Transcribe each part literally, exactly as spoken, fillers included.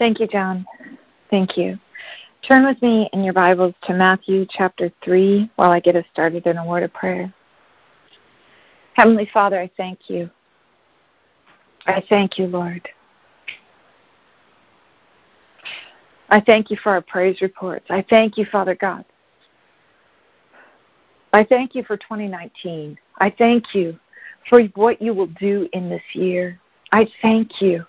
Thank you, John. Thank you. Turn with me in your Bibles to Matthew chapter three while I get us started in a word of prayer. Heavenly Father, I thank you. I thank you, Lord. I thank you for our praise reports. I thank you, Father God. I thank you for twenty nineteen. I thank you for what you will do in this year. I thank you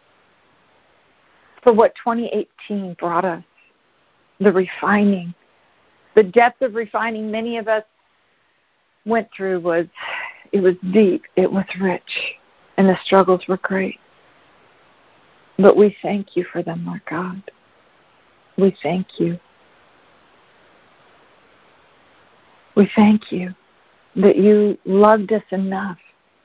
for what twenty eighteen brought us, the refining, the depth of refining many of us went through was, it was deep, it was rich, and the struggles were great. But we thank you for them, Lord God. We thank you. We thank you that you loved us enough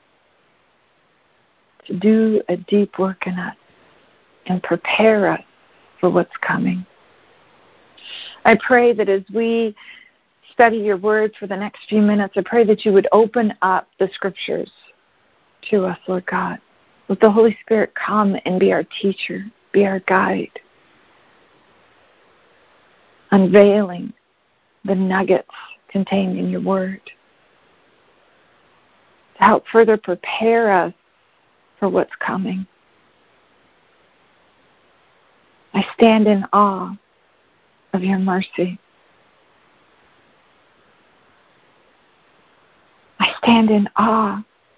to do a deep work in us and prepare us for what's coming. I pray that as we study your word for the next few minutes, I pray that you would open up the scriptures to us, Lord God. Let the Holy Spirit come and be our teacher, be our guide, unveiling the nuggets contained in your word to help further prepare us for what's coming. I stand in awe of your mercy. I stand in awe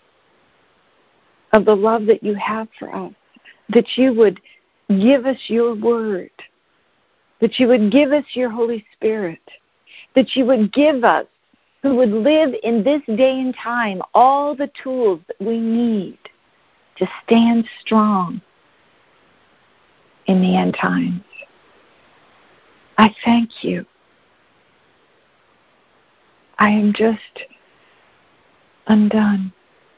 of the love that you have for us, that you would give us your word, that you would give us your Holy Spirit, that you would give us, who would live in this day and time, all the tools that we need to stand strong in the end times. I thank you. I am just undone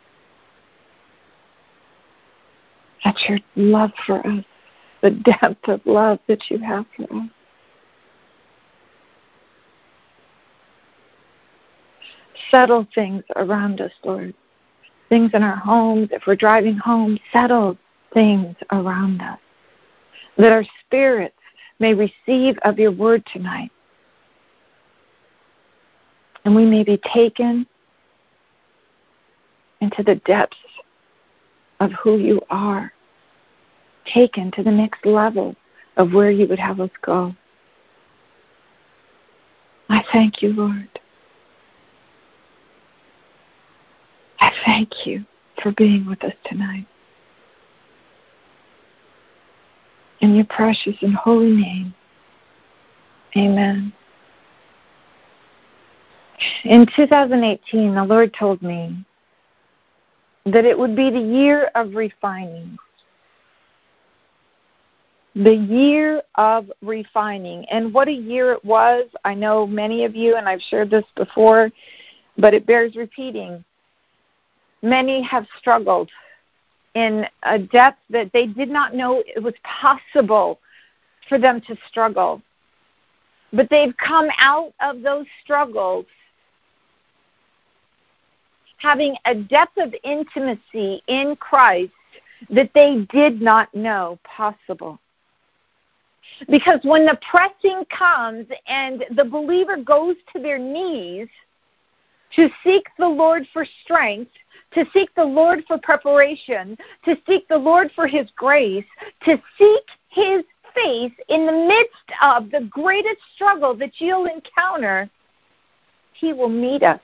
at your love for us, the depth of love that you have for us. Settle things around us, Lord. Things in our homes, if we're driving home, settle things around us. That our spirits may receive of your word tonight. And we may be taken into the depths of who you are. Taken to the next level of where you would have us go. I thank you, Lord. I thank you for being with us tonight. In your precious and holy name, amen. In two thousand eighteen, the Lord told me that it would be the year of refining. The year of refining. And what a year it was. I know many of you, and I've shared this before, but it bears repeating. Many have struggled in a depth that they did not know it was possible for them to struggle. But they've come out of those struggles having a depth of intimacy in Christ that they did not know possible. Because when the pressing comes and the believer goes to their knees to seek the Lord for strength, to seek the Lord for preparation, to seek the Lord for his grace, to seek his face in the midst of the greatest struggle that you'll encounter, he will meet us.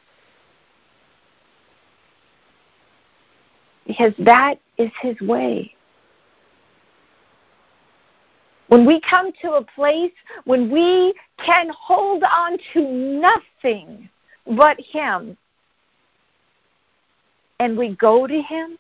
Because that is his way. When we come to a place when we can hold on to nothing but him, and we go to him,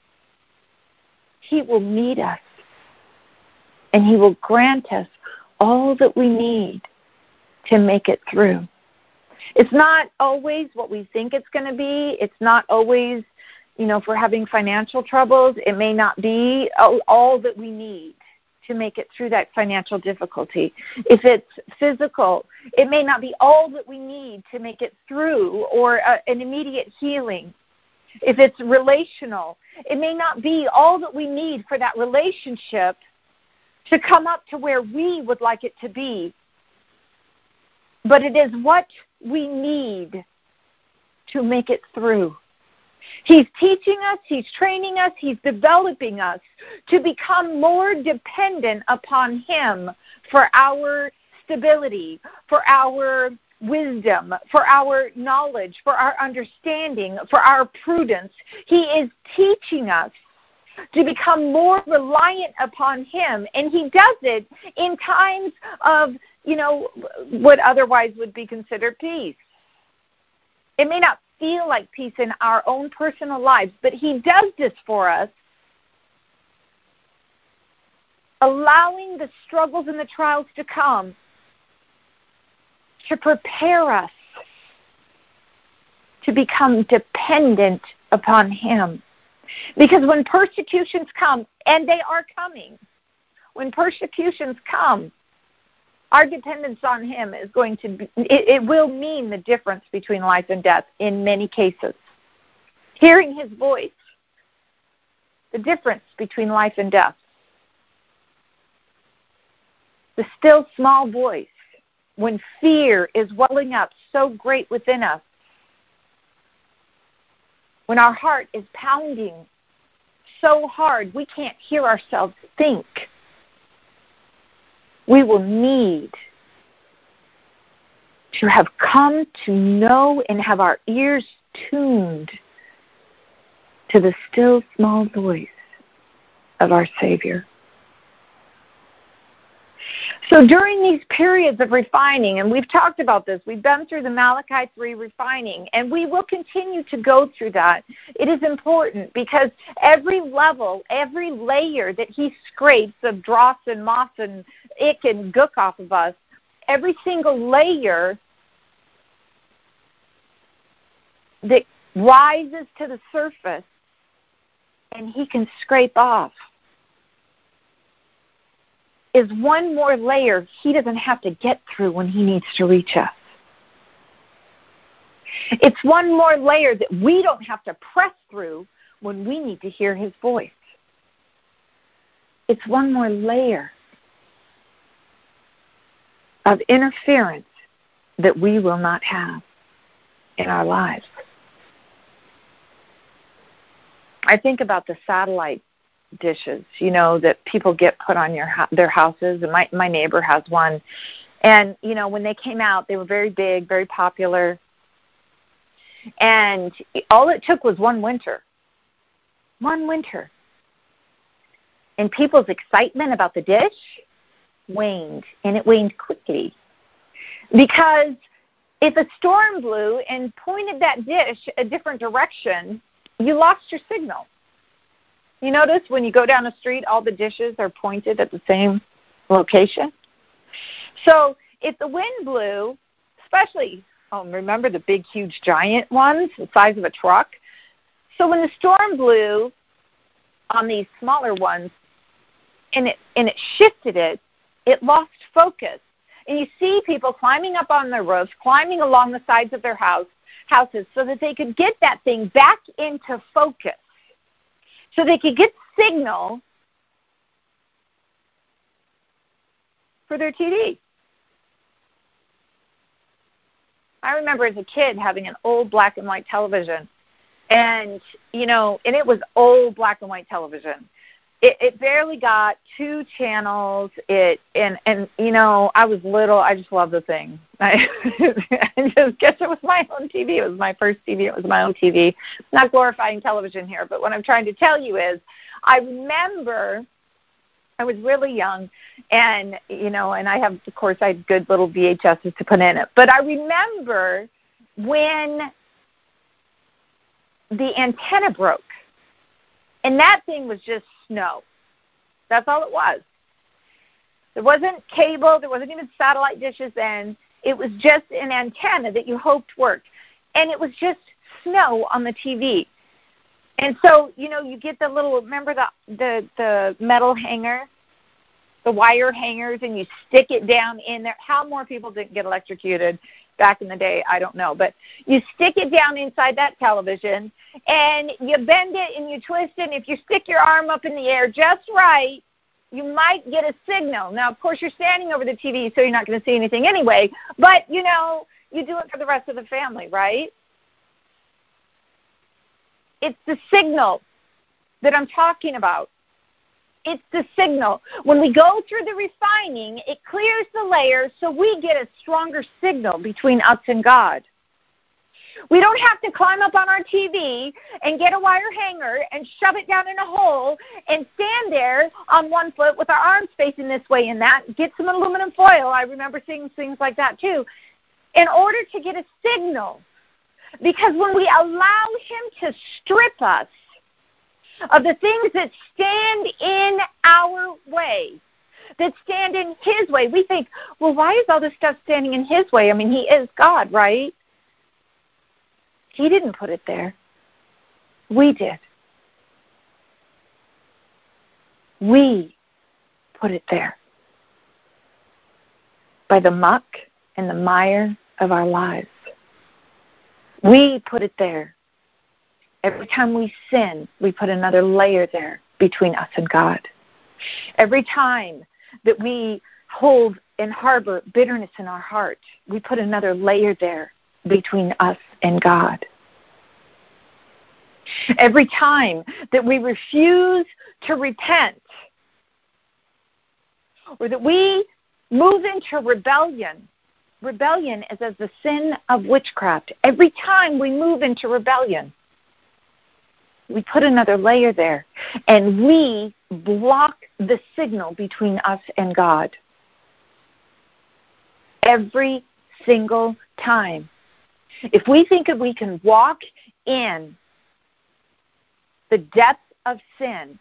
he will meet us, and he will grant us all that we need to make it through. It's not always what we think it's going to be. It's not always, you know, if we're having financial troubles, it may not be all that we need to make it through that financial difficulty. If it's physical, it may not be all that we need to make it through, or uh, an immediate healing. If it's relational, it may not be all that we need for that relationship to come up to where we would like it to be. But it is what we need to make it through. He's teaching us, He's training us, He's developing us to become more dependent upon Him for our stability, for our wisdom, for our knowledge, for our understanding, for our prudence. He is teaching us to become more reliant upon Him, and He does it in times of, you know, what otherwise would be considered peace. It may not feel like peace in our own personal lives, but He does this for us, allowing the struggles and the trials to come to prepare us to become dependent upon Him. Because when persecutions come, and they are coming, when persecutions come, our dependence on Him is going to be, it, it will mean the difference between life and death in many cases. Hearing His voice, the difference between life and death. The still small voice, when fear is welling up so great within us, when our heart is pounding so hard we can't hear ourselves think, we will need to have come to know and have our ears tuned to the still small voice of our Savior. So during these periods of refining, and we've talked about this, we've been through the Malachi three refining, and we will continue to go through that. It is important because every level, every layer that He scrapes of dross and moss and ick and gook off of us, every single layer that rises to the surface and He can scrape off is one more layer He doesn't have to get through when He needs to reach us. It's one more layer that we don't have to press through when we need to hear His voice. It's one more layer of interference that we will not have in our lives. I think about the satellite dishes, you know, that people get put on your their houses, and my my neighbor has one. And you know, when they came out, they were very big, very popular, and all it took was one winter, one winter, and people's excitement about the dish waned, and it waned quickly, because if a storm blew and pointed that dish a different direction, you lost your signal. You notice when you go down the street, all the dishes are pointed at the same location? So if the wind blew, especially, oh, remember the big, huge, giant ones, the size of a truck? So when the storm blew on these smaller ones and it, and it shifted it, it lost focus. And you see people climbing up on their roofs, climbing along the sides of their house, houses so that they could get that thing back into focus, so they could get signal for their T V. I remember as a kid having an old black and white television, and, you know, and it was old black and white television. It, it barely got two channels. It and, and, you know, I was little. I just loved the thing. I, I just guess it was my own T V. It was my first T V. It was my own T V. Not glorifying television here, but what I'm trying to tell you is I remember I was really young, and, you know, and I have, of course, I had good little V H S's to put in it. But I remember when the antenna broke, and that thing was just snow. That's all it was. There wasn't cable. There wasn't even satellite dishes then. It was just an antenna that you hoped worked. And it was just snow on the T V. And so, you know, you get the little, remember the, the, the metal hanger, the wire hangers, and you stick it down in there. How more people didn't get electrocuted back in the day, I don't know. But you stick it down inside that television, and you bend it and you twist it, and if you stick your arm up in the air just right, you might get a signal. Now, of course, you're standing over the T V, so you're not going to see anything anyway. But, you know, you do it for the rest of the family, right? It's the signal that I'm talking about. It's the signal. When we go through the refining, it clears the layers so we get a stronger signal between us and God. We don't have to climb up on our T V and get a wire hanger and shove it down in a hole and stand there on one foot with our arms facing this way and that, get some aluminum foil. I remember seeing things like that too, in order to get a signal. Because when we allow him to strip us of the things that stand in our way, that stand in his way, we think, well, why is all this stuff standing in his way? I mean, he is God, right? He didn't put it there. We did. We put it there by the muck and the mire of our lives. We put it there. Every time we sin, we put another layer there between us and God. Every time that we hold and harbor bitterness in our heart, we put another layer there between us and God. Every time that we refuse to repent, or that we move into rebellion, rebellion is as the sin of witchcraft. Every time we move into rebellion, we put another layer there, and we block the signal between us and God. Every single time. If we think that we can walk in the depth of sin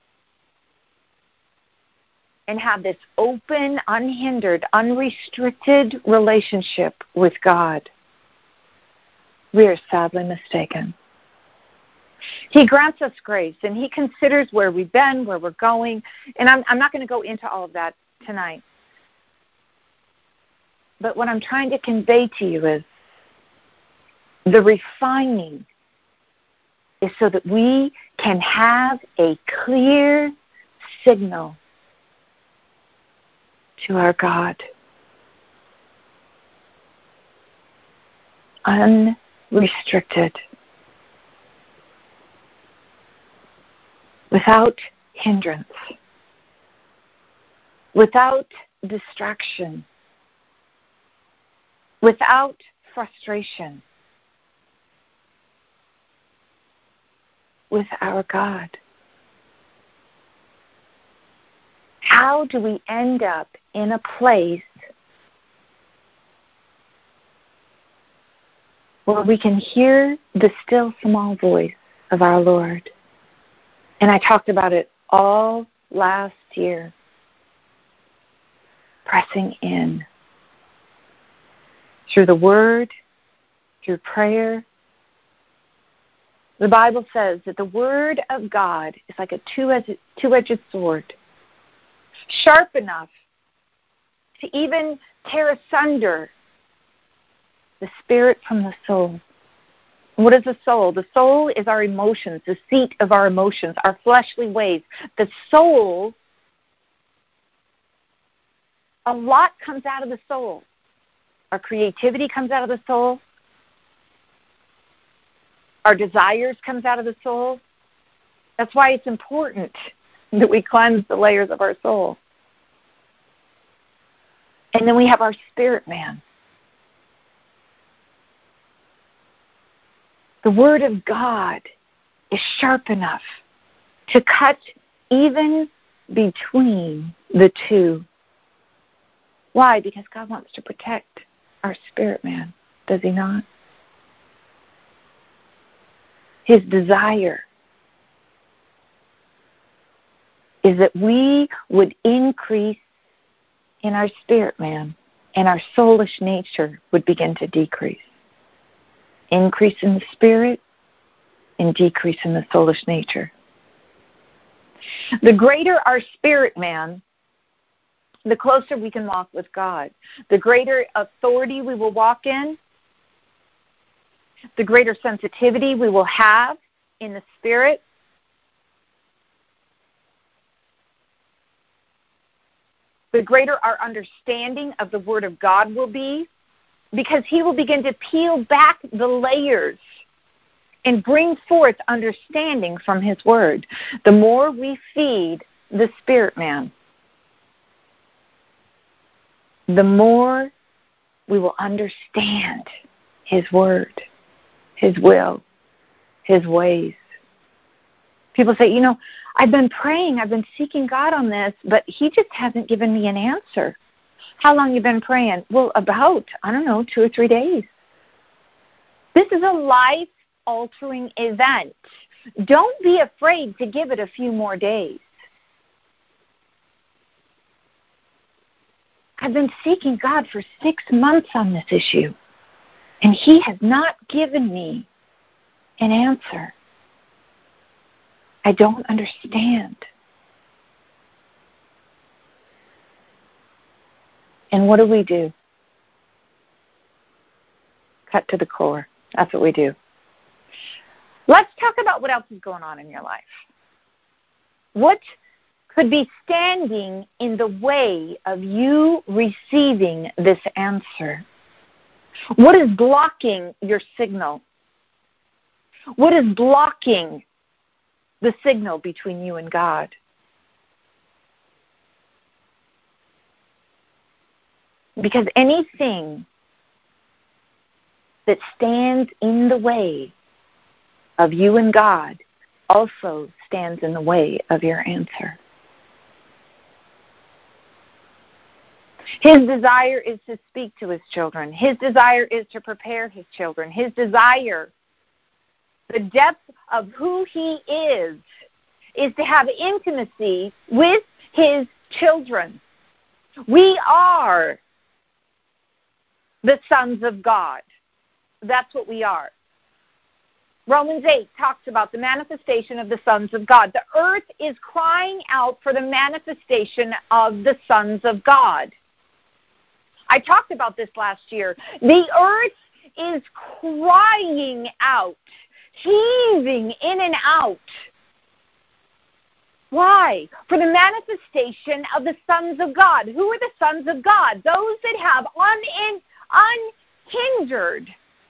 and have this open, unhindered, unrestricted relationship with God, we are sadly mistaken. He grants us grace, and he considers where we've been, where we're going, and I'm, I'm not going to go into all of that tonight. But what I'm trying to convey to you is the refining is so that we can have a clear signal to our God. Unrestricted. Without hindrance. Without distraction. Without frustration. With our God. How do we end up in a place where we can hear the still small voice of our Lord? And I talked about it all last year. Pressing in. Through the Word, through prayer. The Bible says that the Word of God is like a two-edged, two-edged sword, sharp enough to even tear asunder the spirit from the soul. And what is the soul? The soul is our emotions, the seat of our emotions, our fleshly ways. The soul, a lot comes out of the soul. Our creativity comes out of the soul. Our desires comes out of the soul. That's why it's important that we cleanse the layers of our soul. And then we have our spirit man. The Word of God is sharp enough to cut even between the two. Why? Because God wants to protect our spirit man, does he not? His desire is that we would increase in our spirit man and our soulish nature would begin to decrease. Increase in the spirit and decrease in the soulish nature. The greater our spirit man, the closer we can walk with God. The greater authority we will walk in, the greater sensitivity we will have in the spirit. the greater our understanding of the Word of God will be, because He will begin to peel back the layers and bring forth understanding from His Word. The more we feed the spirit man, the more we will understand His Word, His will, His ways. People say, you know, I've been praying, I've been seeking God on this, but He just hasn't given me an answer. How long you been praying? Well, about, I don't know, two or three days. This is a life-altering event. Don't be afraid to give it a few more days. I've been seeking God for six months on this issue, and He has not given me an answer. I don't understand. And what do we do? Cut to the core. That's what we do. Let's talk about what else is going on in your life. What could be standing in the way of you receiving this answer? What is blocking your signal? What is blocking the signal between you and God? Because anything that stands in the way of you and God also stands in the way of your answer. His desire is to speak to His children. His desire is to prepare His children. His desire, the depth of who He is, is to have intimacy with His children. We are the sons of God. That's what we are. Romans eight talks about the manifestation of the sons of God. The earth is crying out for the manifestation of the sons of God. I talked about this last year. The earth is crying out, heaving in and out. Why? For the manifestation of the sons of God. Who are the sons of God? Those that have un- unhindered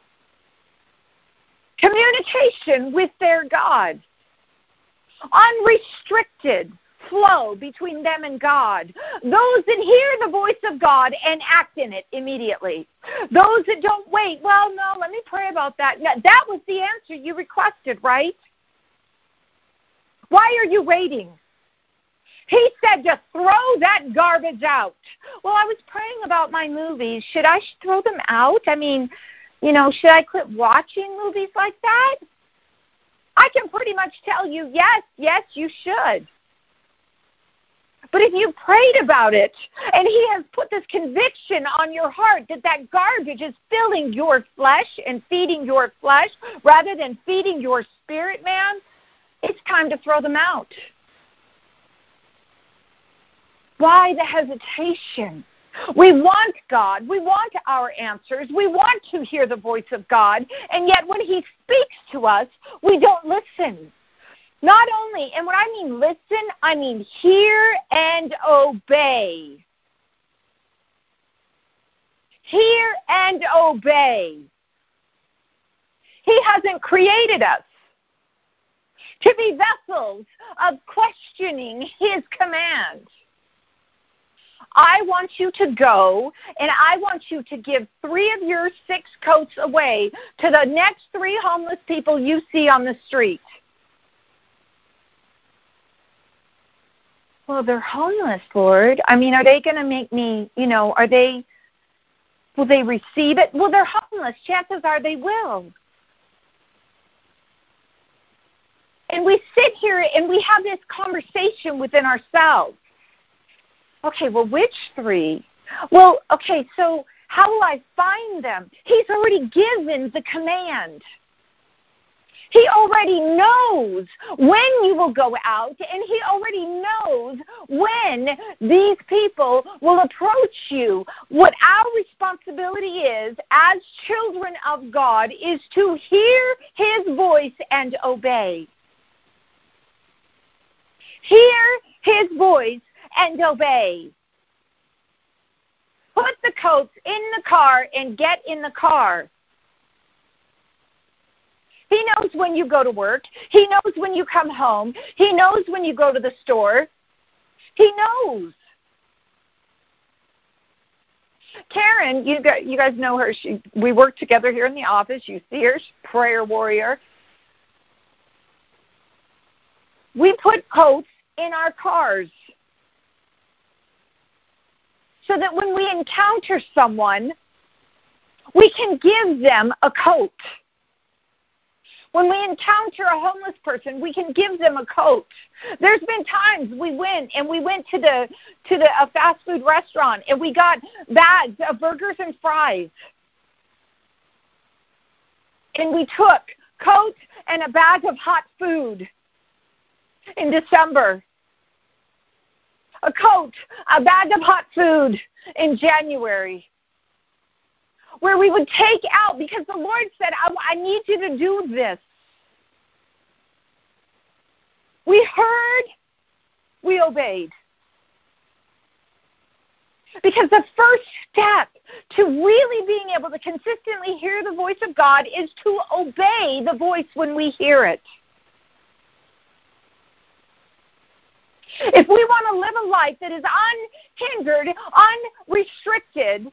communication with their God. Unrestricted flow between them and God. Those that hear the voice of God and act in it immediately. Those that don't wait, well, no, let me pray about that. No, that was the answer you requested, right? Why are you waiting? He said to throw that garbage out. Well, I was praying about my movies. Should I throw them out? I mean, you know, should I quit watching movies like that? I can pretty much tell you, yes, yes, you should. But if you prayed about it and He has put this conviction on your heart that that garbage is filling your flesh and feeding your flesh rather than feeding your spirit, man, it's time to throw them out. Why the hesitation? We want God. We want our answers. We want to hear the voice of God. And yet when He speaks to us, we don't listen. Not only, and when I mean listen, I mean hear and obey. Hear and obey. He hasn't created us to be vessels of questioning His commands. I want you to go, and I want you to give three of your six coats away to the next three homeless people you see on the street. Well, they're homeless, Lord. I mean, are they going to make me, you know, are they, will they receive it? Well, they're homeless. Chances are they will. And we sit here and we have this conversation within ourselves. Okay, well, which three? Well, okay, so how will I find them? He's already given the command. He already knows when you will go out, and He already knows when these people will approach you. What our responsibility is as children of God is to hear His voice and obey. Hear His voice and obey. put the coats in the car and get in the car. He knows when you go to work. He knows when you come home. He knows when you go to the store. He knows. Karen, you guys, you guys know her. She, we work together here in the office. You see her, she's a prayer warrior. We put coats in our cars so that when we encounter someone, we can give them a coat. When we encounter a homeless person, we can give them a coat. There's been times we went and we went to the to the a fast food restaurant and we got bags of burgers and fries. And we took coats and a bag of hot food in December. A coat, a bag of hot food in January. Where we would take out, because the Lord said, I, I need you to do this. We heard, we obeyed. Because the first step to really being able to consistently hear the voice of God is to obey the voice when we hear it. If we want to live a life that is unhindered, unrestricted,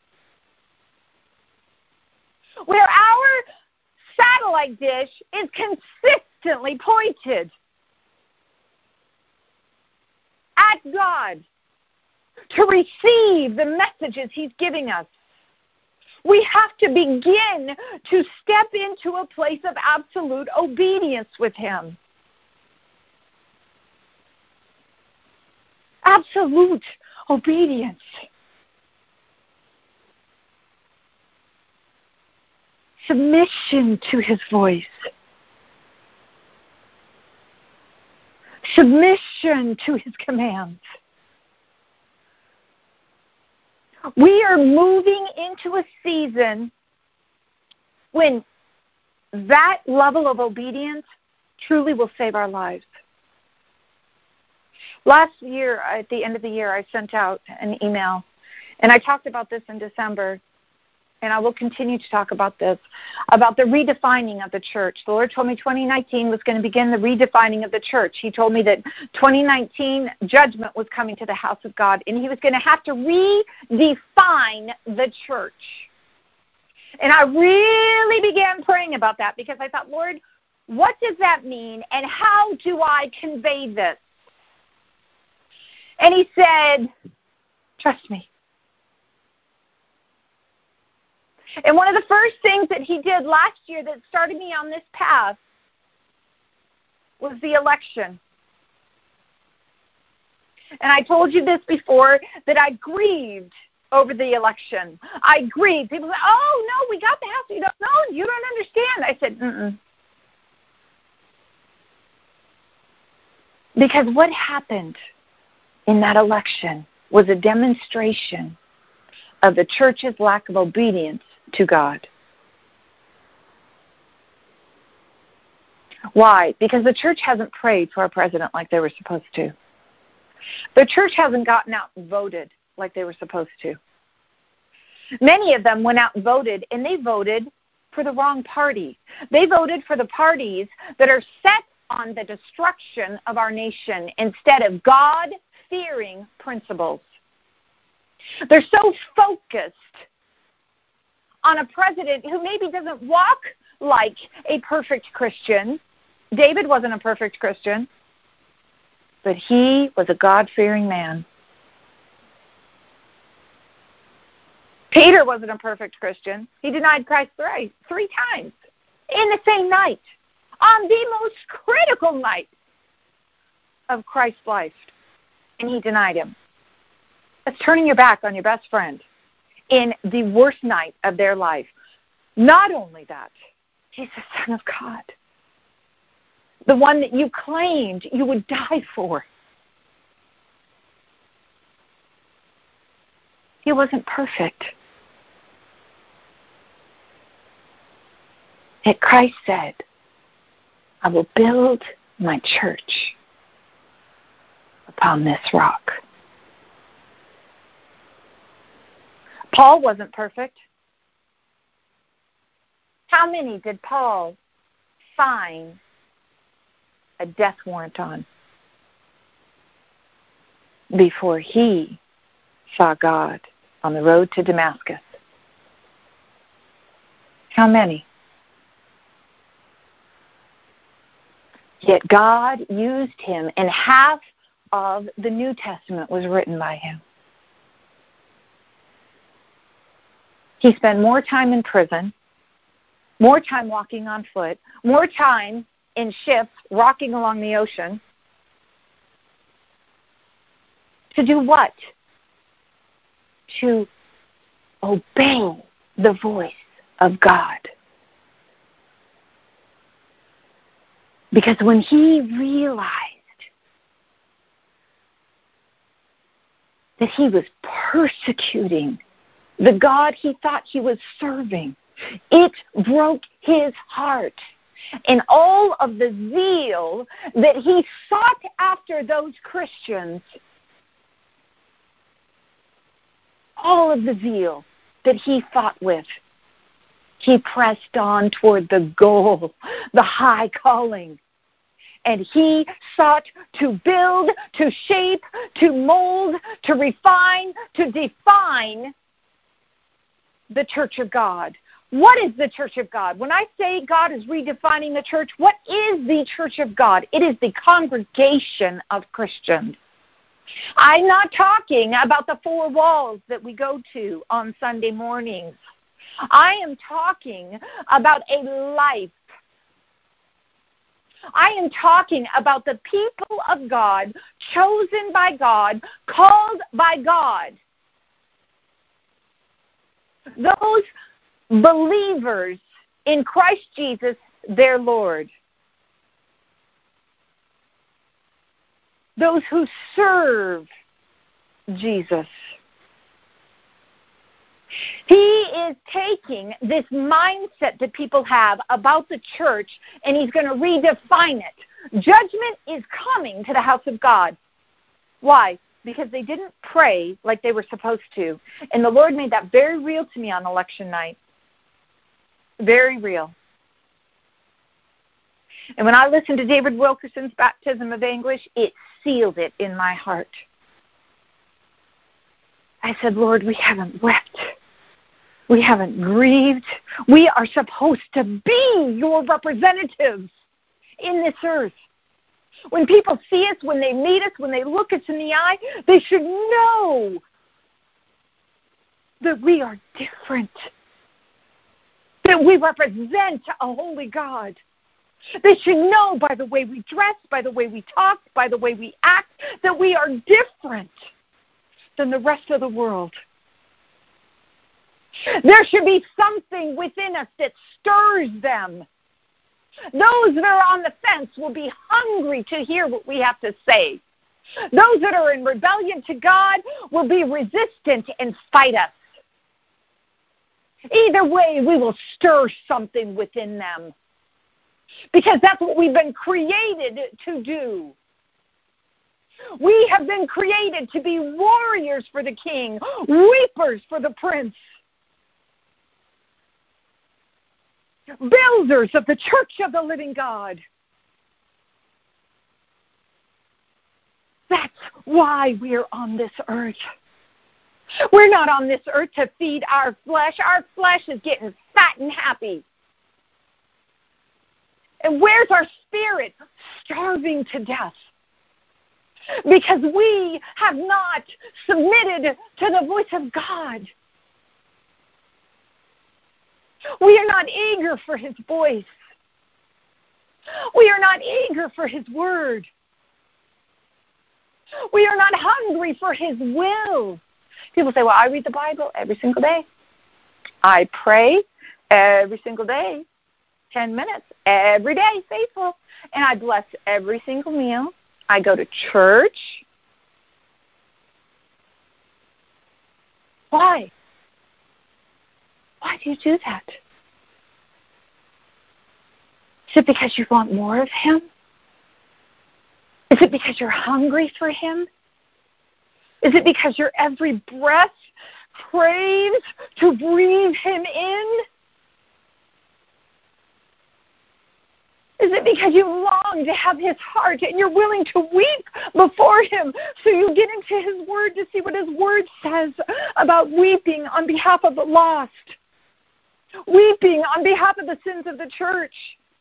where our satellite dish is consistently pointed at God to receive the messages He's giving us, we have to begin to step into a place of absolute obedience with Him. Absolute obedience. Submission to His voice. Submission to His commands. We are moving into a season when that level of obedience truly will save our lives. Last year, at the end of the year, I sent out an email, and I talked about this in December, and I will continue to talk about this, about the redefining of the church. The Lord told me twenty nineteen was going to begin the redefining of the church. He told me that twenty nineteen judgment was coming to the house of God, and He was going to have to redefine the church. And I really began praying about that because I thought, Lord, what does that mean, and how do I convey this? And He said, trust me. And one of the first things that He did last year that started me on this path was the election. And I told you this before, that I grieved over the election. I grieved. People said, oh, no, we got the House. You don't know. You don't understand. I said, mm-mm. Because what happened in that election was a demonstration of the church's lack of obedience to God. Why? Because the church hasn't prayed for a president like they were supposed to. The church hasn't gotten out and voted like they were supposed to. Many of them went out and voted, and they voted for the wrong party. They voted for the parties that are set on the destruction of our nation instead of God-fearing principles. They're so focused on a president who maybe doesn't walk like a perfect Christian. David wasn't a perfect Christian, but he was a God-fearing man. Peter wasn't a perfect Christian. He denied Christ three, three times in the same night, on the most critical night of Christ's life, and he denied Him. That's turning your back on your best friend in the worst night of their life. Not only that, He's the Son of God, the one that you claimed you would die for. He wasn't perfect. Yet Christ said, I will build my church upon this rock. Paul wasn't perfect. How many did Paul sign a death warrant on before he saw God on the road to Damascus? How many? Yet God used him, and half of the New Testament was written by him. He spent more time in prison, more time walking on foot, more time in ships rocking along the ocean. To do what? To obey the voice of God. Because when he realized that he was persecuting the God he thought he was serving, it broke his heart. And all of the zeal that he sought after those Christians, all of the zeal that he fought with, he pressed on toward the goal, the high calling. And he sought to build, to shape, to mold, to refine, to define the church of God. What is the church of God? When I say God is redefining the church, what is the church of God? It is the congregation of Christians. I'm not talking about the four walls that we go to on Sunday mornings. I am talking about a life. I am talking about the people of God, chosen by God, called by God. Those believers in Christ Jesus, their Lord. Those who serve Jesus. He is taking this mindset that people have about the church, and he's going to redefine it. Judgment is coming to the house of God. Why? Because they didn't pray like they were supposed to. And the Lord made that very real to me on election night. Very real. And when I listened to David Wilkerson's baptism of anguish, it sealed it in my heart. I said, Lord, we haven't wept. We haven't grieved. We are supposed to be your representatives in this earth. When people see us, when they meet us, when they look us in the eye, they should know that we are different, that we represent a holy God. They should know by the way we dress, by the way we talk, by the way we act, that we are different than the rest of the world. There should be something within us that stirs them. Those that are on the fence will be hungry to hear what we have to say. Those that are in rebellion to God will be resistant and fight us. Either way, we will stir something within them. Because that's what we've been created to do. We have been created to be warriors for the King, weepers for the Prince, builders of the church of the living God. That's why we're on this earth. We're not on this earth to feed our flesh. Our flesh is getting fat and happy. And where's our spirit? Starving to death. Because we have not submitted to the voice of God. We are not eager for his voice. We are not eager for his word. We are not hungry for his will. People say, well, I read the Bible every single day. I pray every single day, ten minutes, every day, faithful. And I bless every single meal. I go to church. Why? Why do you do that? Is it because you want more of him? Is it because you're hungry for him? Is it because your every breath craves to breathe him in? Is it because you long to have his heart and you're willing to weep before him so you get into his word to see what his word says about weeping on behalf of the lost, weeping on behalf of the sins of the church?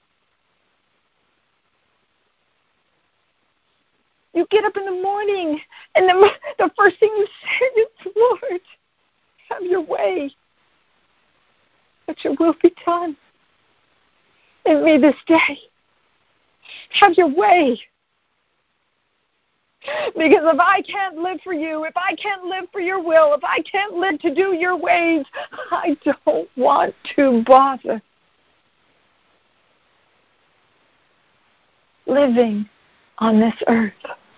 You get up in the morning and the, the first thing you say is, Lord, have your way, that your will be done in me this day. Have your way. Because if I can't live for you, if I can't live for your will, if I can't live to do your ways, I don't want to bother living on this earth.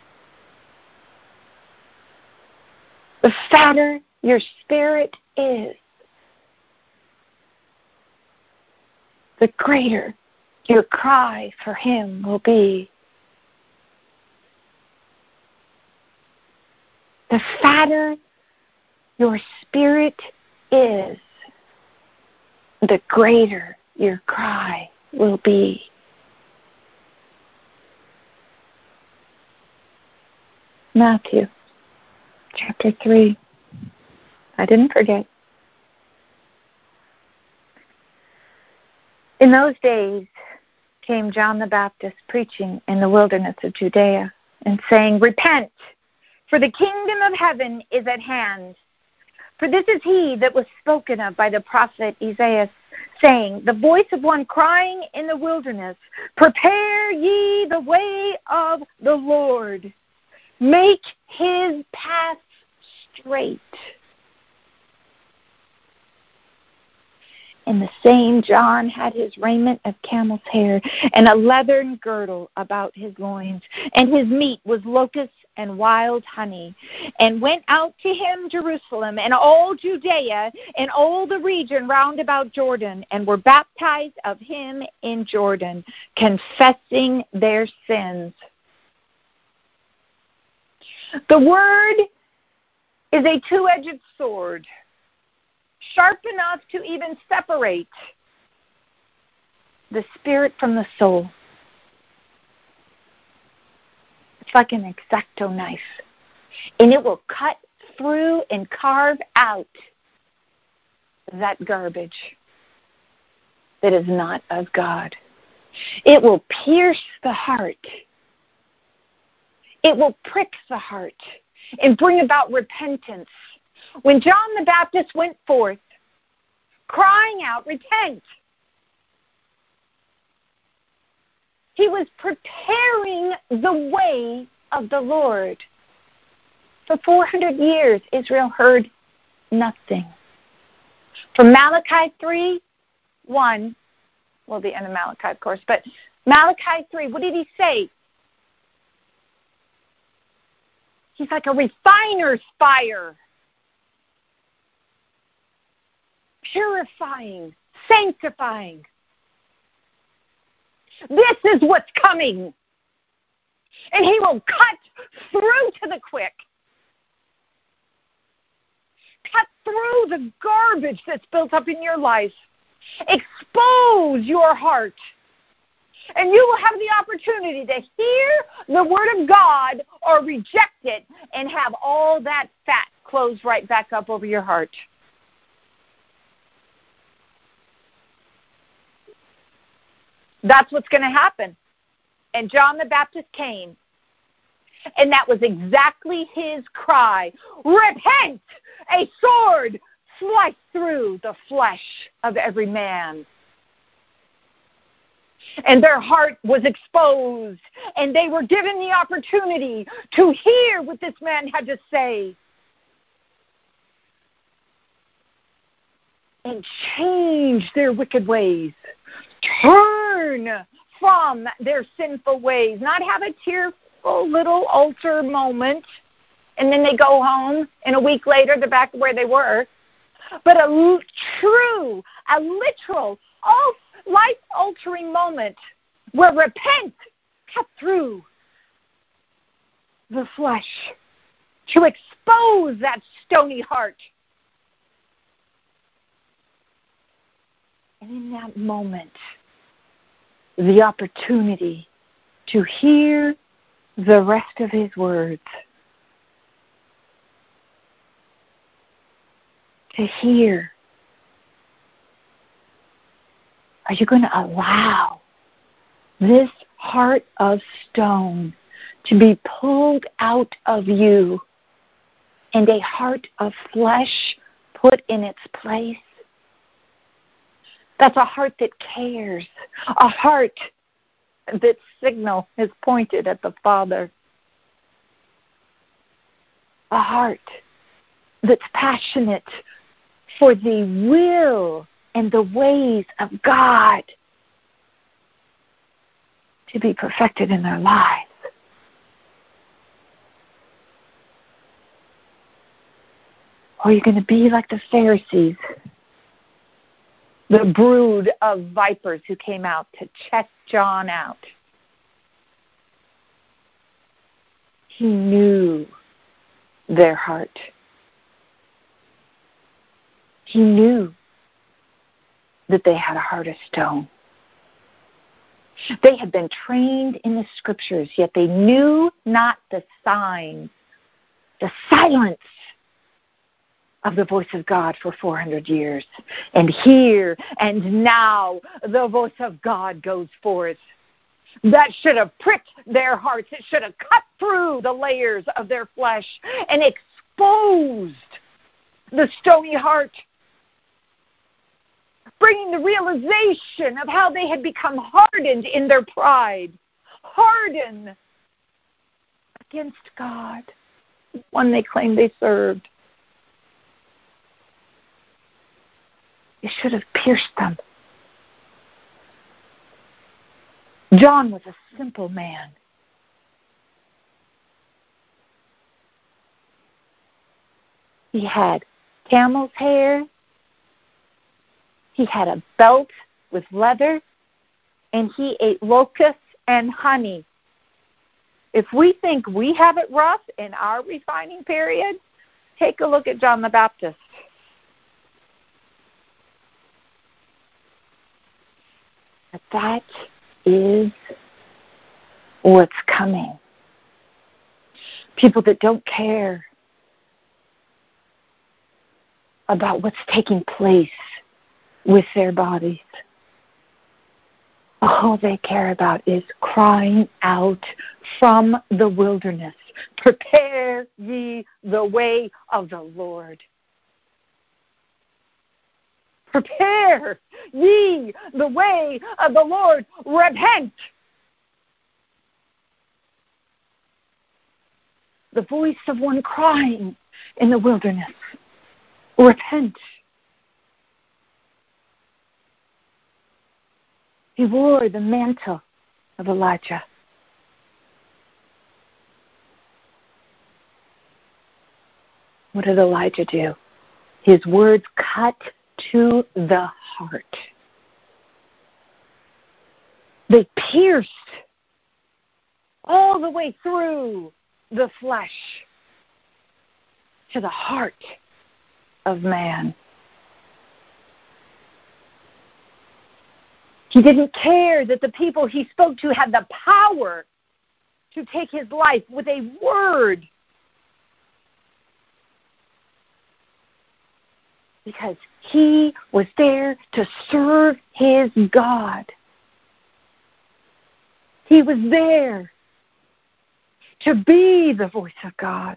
The fatter your spirit is, the greater your cry for him will be. The fatter your spirit is, the greater your cry will be. Matthew chapter three. I didn't forget. In those days came John the Baptist preaching in the wilderness of Judea and saying, Repent, for the kingdom of heaven is at hand. For this is he that was spoken of by the prophet Isaiah, saying, The voice of one crying in the wilderness, Prepare ye the way of the Lord. Make his path straight. And the same John had his raiment of camel's hair, and a leathern girdle about his loins, and his meat was locusts and wild honey, and went out to him Jerusalem and all Judea and all the region round about Jordan, and were baptized of him in Jordan, confessing their sins. The word is a two-edged sword, sharp enough to even separate the spirit from the soul. It's like an X-Acto knife, and it will cut through and carve out that garbage that is not of God. It will pierce the heart. It will prick the heart and bring about repentance. When John the Baptist went forth, crying out, Repent, he was preparing the way of the Lord. For four hundred years, Israel heard nothing. From Malachi three, one, well, the end of Malachi, of course, but Malachi three, what did he say? He's like a refiner's fire, purifying, sanctifying. This is what's coming. And he will cut through to the quick. Cut through the garbage that's built up in your life. Expose your heart. And you will have the opportunity to hear the word of God or reject it and have all that fat close right back up over your heart. That's what's going to happen. And John the Baptist came, and that was exactly his cry. Repent! A sword sliced through the flesh of every man. And their heart was exposed, and they were given the opportunity to hear what this man had to say and change their wicked ways. Turn from their sinful ways, not have a tearful little altar moment, and then they go home, and a week later they're back where they were, but a true, a literal, all life-altering moment where repent cut through the flesh to expose that stony heart And in that moment, the opportunity to hear the rest of his words, to hear, are you going to allow this heart of stone to be pulled out of you and a heart of flesh put in its place? That's a heart that cares, a heart that signal is pointed at the Father, a heart that's passionate for the will and the ways of God to be perfected in their lives. Or are you going to be like the Pharisees, the brood of vipers who came out to check John out? He knew their heart. He knew that they had a heart of stone. They had been trained in the Scriptures, yet they knew not the signs, the silence of the voice of God for four hundred years. And here and now the voice of God goes forth. That should have pricked their hearts. It should have cut through the layers of their flesh and exposed the stony heart, bringing the realization of how they had become hardened in their pride, hardened against God, one they claimed they served. It should have pierced them. John was a simple man. He had camel's hair. He had a belt with leather, and he ate locusts and honey. If we think we have it rough in our refining period, take a look at John the Baptist. But that is what's coming. People that don't care about what's taking place with their bodies. All they care about is crying out from the wilderness, prepare ye the way of the Lord. Prepare ye the way of the Lord. Repent. The voice of one crying in the wilderness. Repent. He wore the mantle of Elijah. What did Elijah do? His words cut to the heart. They pierced all the way through the flesh to the heart of man. He didn't care that the people he spoke to had the power to take his life with a word, because he was there to serve his God. He was there to be the voice of God.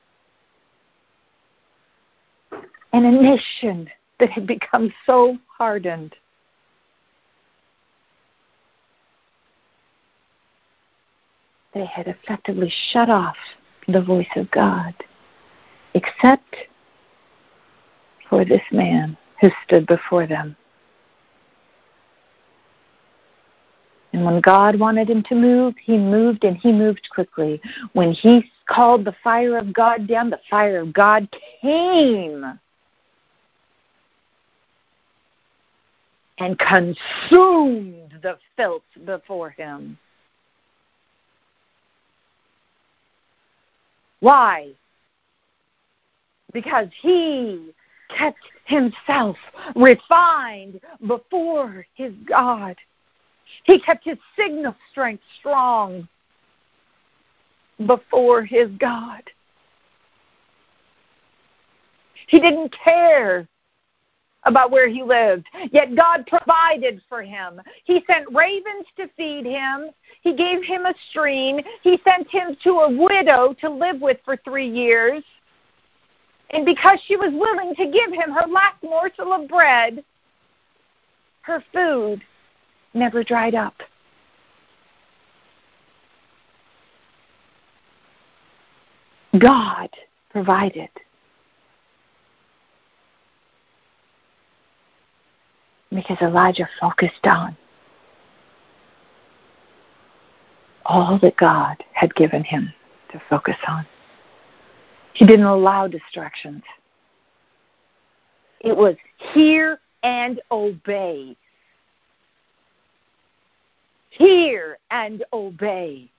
And a nation that had become so hardened. They had effectively shut off the voice of God, except for this man who stood before them. And when God wanted him to move, he moved, and he moved quickly. When he called the fire of God down, the fire of God came and consumed the filth before him. Why? Because he kept himself refined before his God. He kept his signal strength strong before his God. He didn't care about where he lived, yet God provided for him. He sent ravens to feed him. He gave him a stream. He sent him to a widow to live with for three years. And because she was willing to give him her last morsel of bread, her food never dried up. God provided. Because Elijah focused on all that God had given him to focus on. He didn't allow distractions. It was hear and obey. Hear and obey.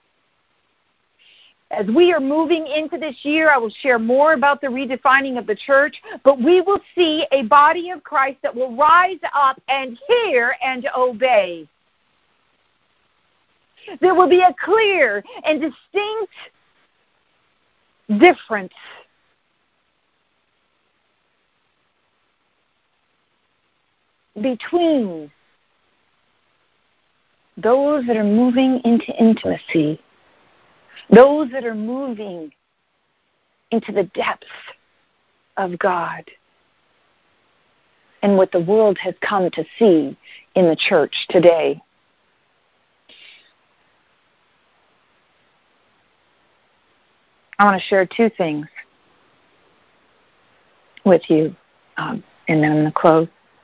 As we are moving into this year, I will share more about the redefining of the church, but we will see a body of Christ that will rise up and hear and obey. There will be a clear and distinct difference between those that are moving into intimacy, those that are moving into the depths of God, and what the world has come to see in the church today. I want to share two things with you, um, and then I'm going to close.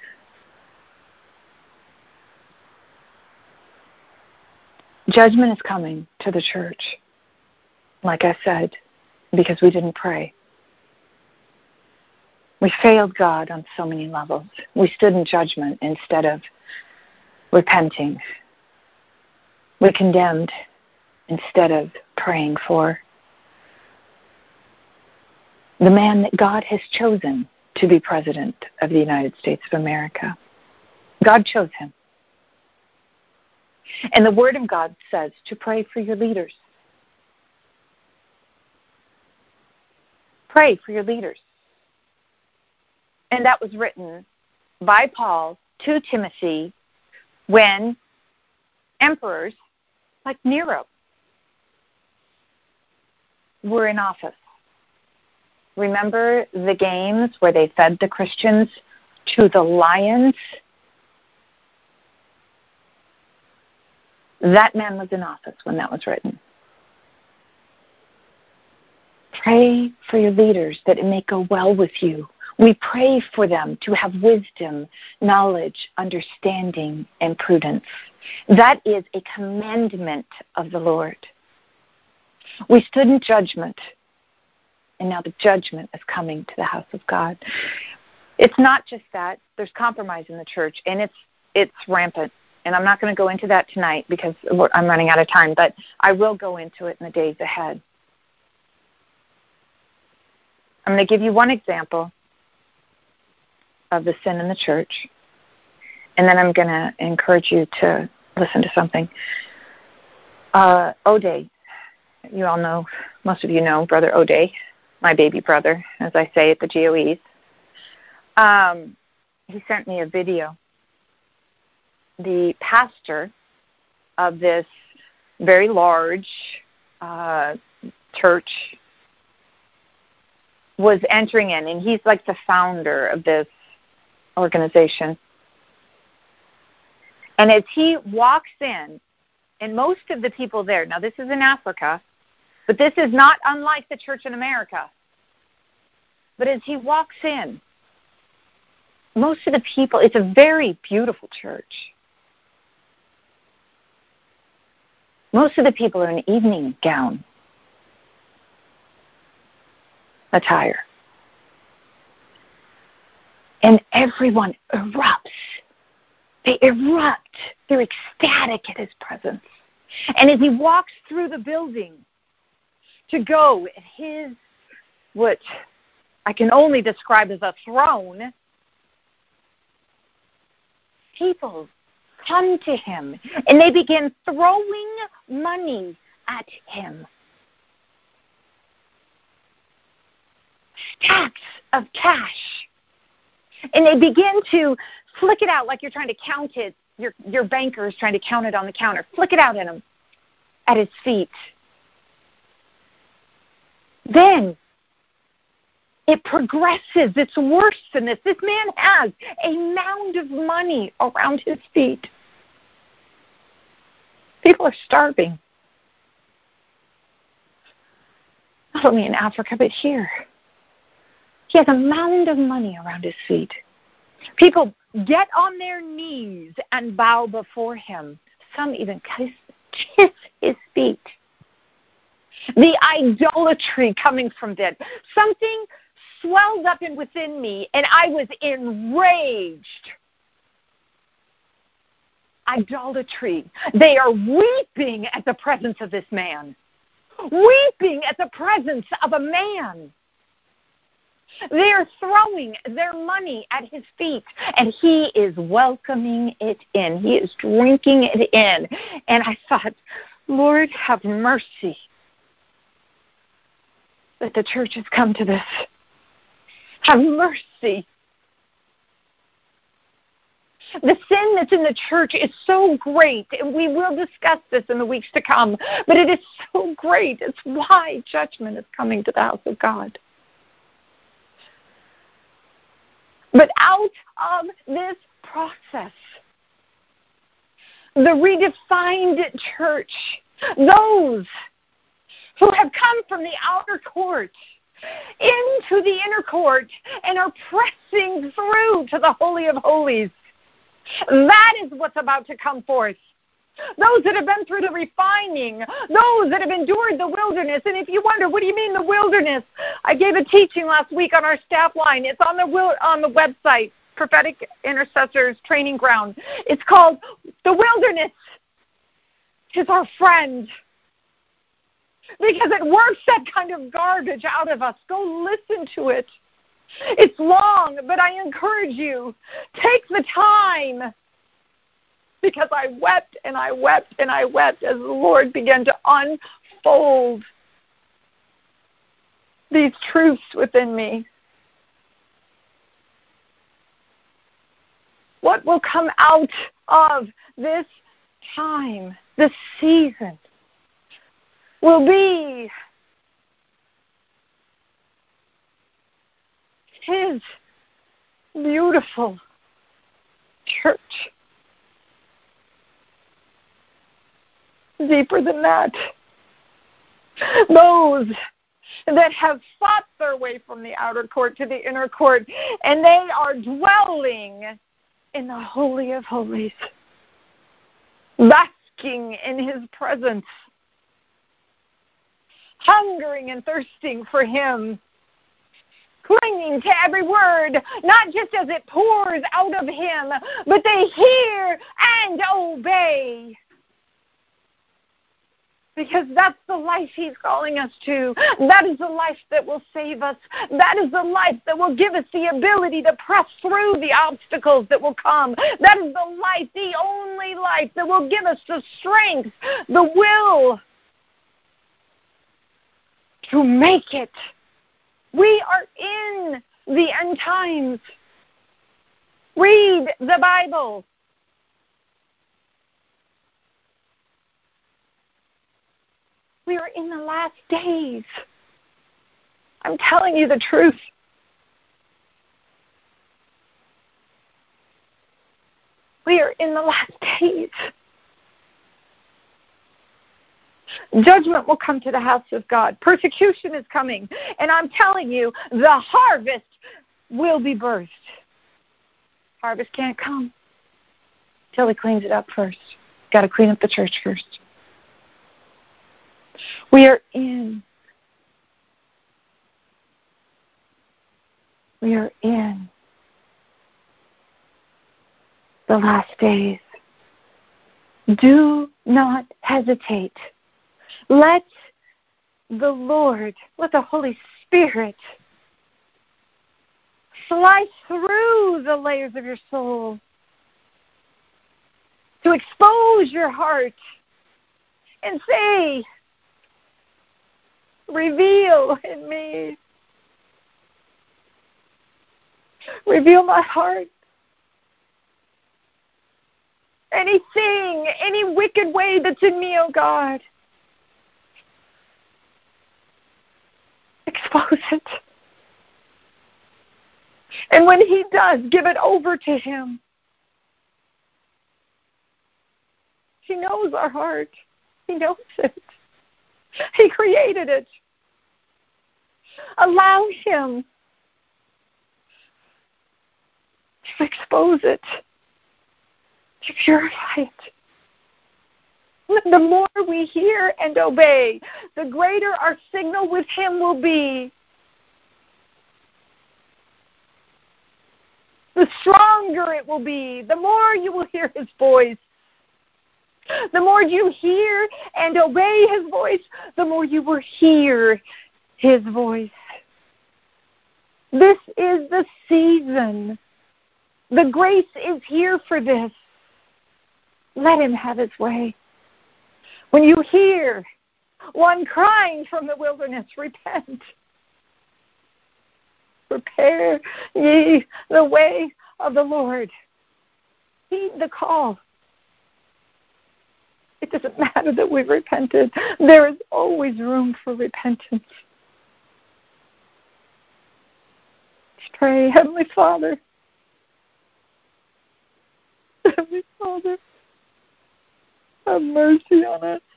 Judgment is coming to the church, like I said, because we didn't pray. We failed God on so many levels. We stood in judgment instead of repenting. We condemned instead of praying for the man that God has chosen to be President of the United States of America. God chose him. And the Word of God says to pray for your leaders. Pray for your leaders. And that was written by Paul to Timothy when emperors like Nero were in office. Remember the games where they fed the Christians to the lions? That man was in office when that was written. Pray for your leaders that it may go well with you. We pray for them to have wisdom, knowledge, understanding, and prudence. That is a commandment of the Lord. We stood in judgment, and now the judgment is coming to the house of God. It's not just that. There's compromise in the church, and it's it's rampant. And I'm not going to go into that tonight because I'm running out of time, but I will go into it in the days ahead. I'm going to give you one example of the sin in the church, and then I'm going to encourage you to listen to something. Uh, O'Day, you all know, most of you know Brother O'Day, my baby brother, as I say at the G O Es. Um, he sent me a video. The pastor of this very large uh, church was entering in, and he's like the founder of this organization. And as he walks in, and most of the people there, now this is in Africa, but this is not unlike the church in America. But as he walks in, most of the people, it's a very beautiful church. Most of the people are in evening gown attire. And everyone erupts. They erupt. They're ecstatic at his presence. And as he walks through the building to go at his, what I can only describe as a throne, people come to him and they begin throwing money at him. Stacks of cash. And they begin to flick it out like you're trying to count it. Your, your banker is trying to count it on the counter. Flick it out at him, at his feet. Then it progresses. It's worse than this. This man has a mound of money around his feet. People are starving. Not only in Africa, but here. He has a mound of money around his feet. People get on their knees and bow before him. Some even kiss, kiss his feet. The idolatry coming from this. Something swelled up in within me, and I was enraged. Idolatry. They are weeping at the presence of this man. Weeping at the presence of a man. They are throwing their money at his feet, and he is welcoming it in. He is drinking it in. And I thought, Lord, have mercy that the church has come to this. Have mercy. The sin that's in the church is so great, and we will discuss this in the weeks to come, but it is so great. It's why judgment is coming to the house of God. But out of this process, the redefined church, those who have come from the outer court into the inner court and are pressing through to the Holy of Holies, that is what's about to come forth. Those that have been through the refining, those that have endured the wilderness. And if you wonder, what do you mean the wilderness? I gave a teaching last week on our staff line. It's on the on the website, Prophetic Intercessors Training Ground. It's called The Wilderness is Our Friend. Because it works that kind of garbage out of us. Go listen to it. It's long, but I encourage you, take the time. Because I wept and I wept and I wept as the Lord began to unfold these truths within me. What will come out of this time, this season, will be His beautiful church. Deeper than that, those that have fought their way from the outer court to the inner court, and they are dwelling in the Holy of Holies, basking in His presence, hungering and thirsting for Him, clinging to every word, not just as it pours out of Him, but they hear and obey. Because that's the life He's calling us to. That is the life that will save us. That is the life that will give us the ability to press through the obstacles that will come. That is the life, the only life that will give us the strength, the will to make it. We are in the end times. Read the Bible. We are in the last days. I'm telling you the truth. We are in the last days. Judgment will come to the house of God. Persecution is coming. And I'm telling you, the harvest will be birthed. Harvest can't come until He cleans it up first. Got to clean up the church first. We are in. We are in the last days. Do not hesitate. Let the Lord, let the Holy Spirit slice through the layers of your soul, to expose your heart and say, reveal in me. Reveal my heart. Anything, any wicked way that's in me, oh God. Expose it. And when he does, give it over to him. He knows our heart. He knows it. He created it. Allow him to expose it, to purify it. The more we hear and obey, the greater our signal with him will be. The stronger it will be. The more you will hear his voice. The more you hear and obey his voice, the more you will hear his voice. This is the season. The grace is here for this. Let him have his way. When you hear one crying from the wilderness, repent. Prepare ye the way of the Lord. Heed the call. It doesn't matter that we've repented. There is always room for repentance. Let's pray. Heavenly Father. Heavenly Father. Have mercy on us.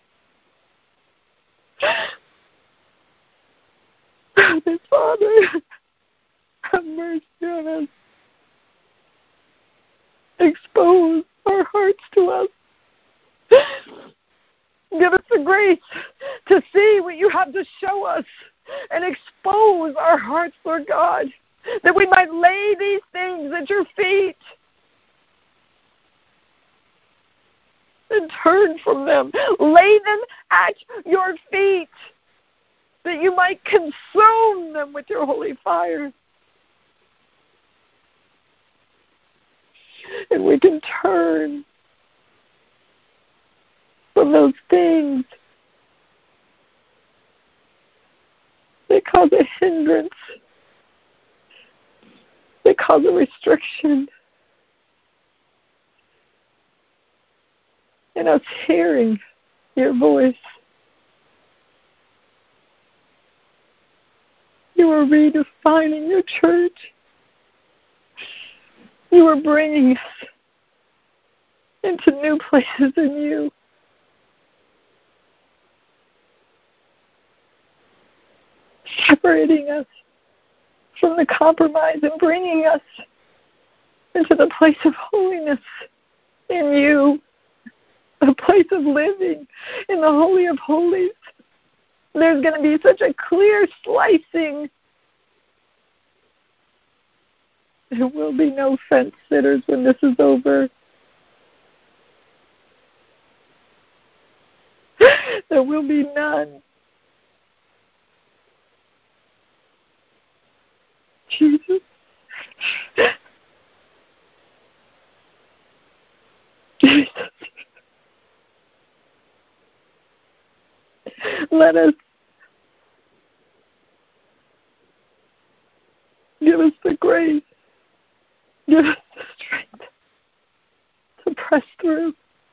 Heavenly Father. Have mercy on us. Expose our hearts to us. Give us the grace to see what you have to show us and expose our hearts, Lord God, that we might lay these things at your feet and turn from them. Lay them at your feet that you might consume them with your holy fire. And we can turn from those things that cause a hindrance, that cause a restriction in us hearing your voice. You are redefining your church. You are bringing us into new places in you. Separating us from the compromise and bringing us into the place of holiness in you, a place of living in the Holy of Holies. There's going to be such a clear slicing. There will be no fence sitters when this is over. There will be none. Jesus. Jesus. Let us give us the grace, give us the strength to press through.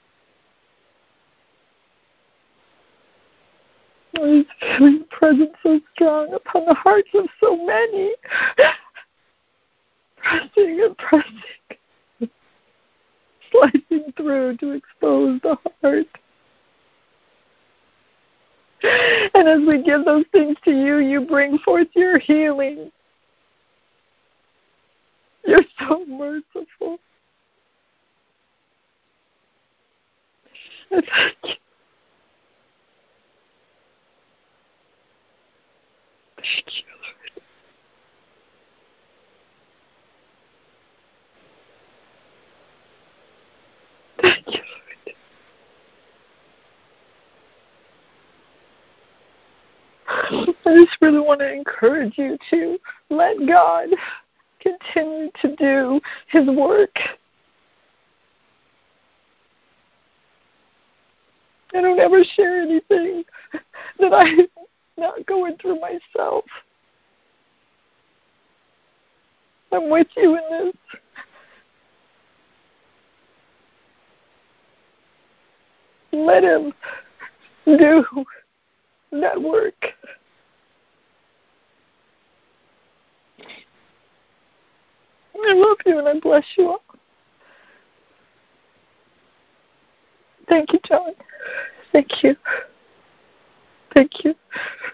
Please feel your presence so strong upon the hearts of so many. Pressing and pressing. Slicing through to expose the heart. And as we give those things to you, you bring forth your healing. You're so merciful. I thank you. Thank you, Lord. Thank you, Lord. I just really want to encourage you to let God continue to do His work. I don't ever share anything that I'm not going through myself. I'm with you in this. Let Him do that work. I love you and I bless you all. Thank you, John. Thank you. Thank you.